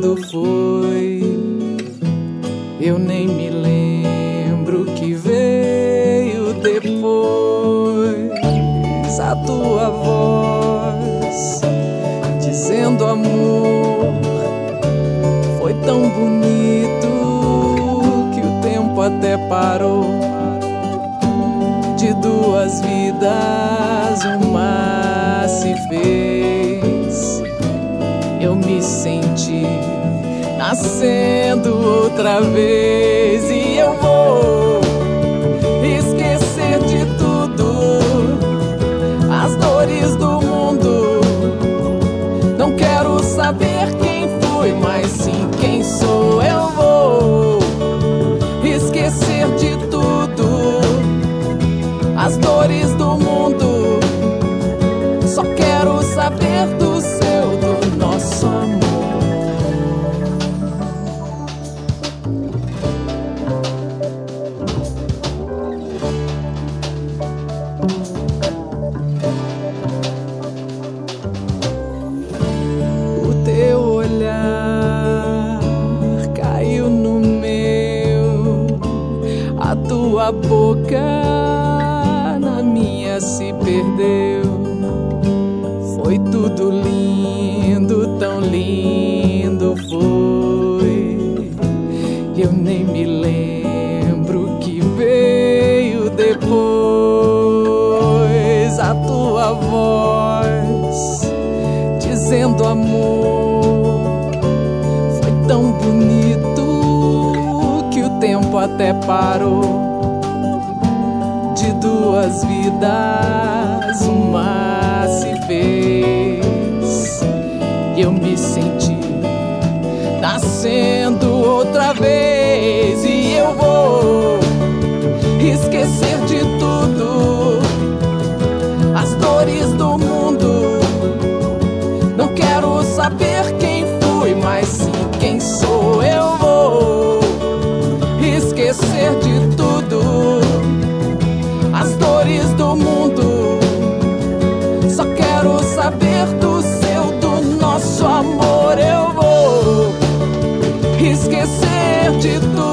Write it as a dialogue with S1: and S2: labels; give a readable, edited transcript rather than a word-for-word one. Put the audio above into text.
S1: quando foi. Eu nem me lembro que veio depois. A tua voz dizendo amor foi tão bonito que o tempo até parou. De duas vidas uma se fez. Eu me senti nascendo outra vez. E eu vou esquecer de tudo, as dores do mundo. Não quero saber quem fui, mas sim quem sou. Eu vou esquecer de tudo, as dores do mundo. Só quero saber do seu, do nosso amor. O teu olhar caiu no meu, a tua boca na minha se perdeu. Foi tudo lindo, tão lindo foi. Eu nem me lembro que veio depois. A tua voz dizendo amor foi tão bonito que o tempo até parou. De duas vidas uma se fez. E eu me senti nascendo outra vez. E eu vou esquecer de tudo, as dores do mundo. Não quero saber quem fui, mas sim quem sou. Eu vou esquecer de tudo, as dores do mundo. Só quero saber do seu, do nosso amor. Eu vou esquecer de tudo,